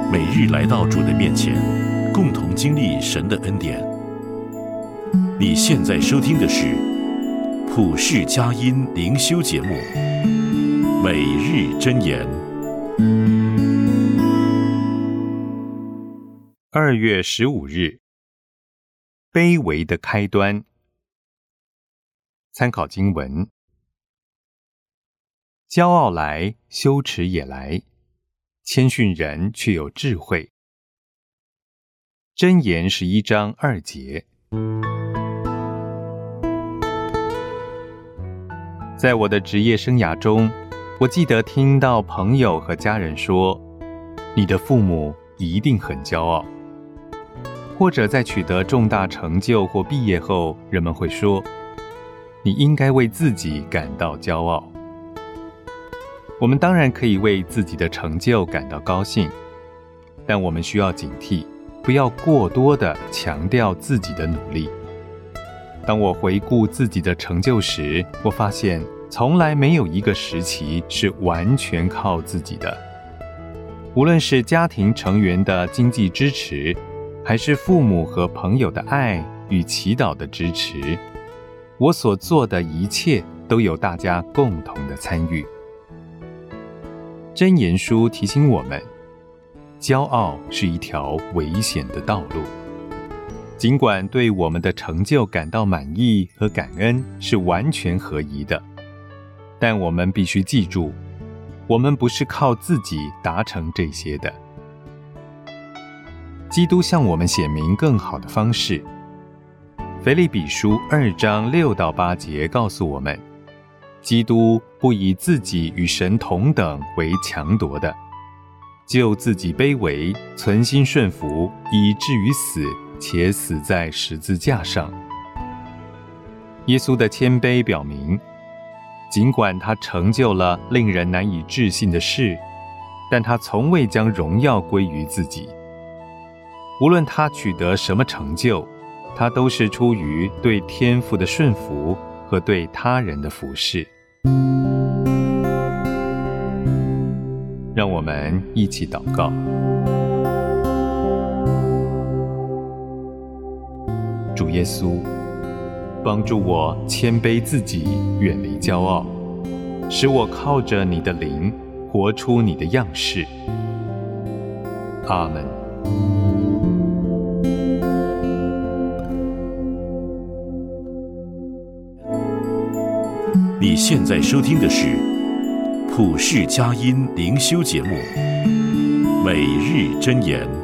每日来到主的面前，共同经历神的恩典。你现在收听的是普世佳音灵修节目《每日箴言》。 2月15日，卑微的开端。参考经文：骄傲来，羞耻也来，谦逊人却有智慧。箴言11章2节。在我的职业生涯中，我记得听到朋友和家人说，你的父母一定很骄傲。或者在取得重大成就或毕业后，人们会说，你应该为自己感到骄傲。我们当然可以为自己的成就感到高兴，但我们需要警惕，不要过多地强调自己的努力。当我回顾自己的成就时，我发现从来没有一个时期是完全靠自己的。无论是家庭成员的经济支持，还是父母和朋友的爱与祈祷的支持，我所做的一切都有大家共同的参与。箴言书提醒我们，骄傲是一条危险的道路。尽管对我们的成就感到满意和感恩是完全合宜的，但我们必须记住，我们不是靠自己达成这些的。基督向我们显明更好的方式。腓立比书2章6到8节告诉我们，基督不以自己与神同等为强夺的，就自己卑微，存心顺服，以至于死，且死在十字架上。耶稣的谦卑表明，尽管他成就了令人难以置信的事，但他从未将荣耀归于自己。无论他取得什么成就，他都是出于对天父的顺服和对他人的服侍。让我们一起祷告。主耶稣，帮助我谦卑自己，远离骄傲，使我靠着你的灵活出你的样式。阿们。 你现在收听的是普世佳音灵修节目《每日箴言》。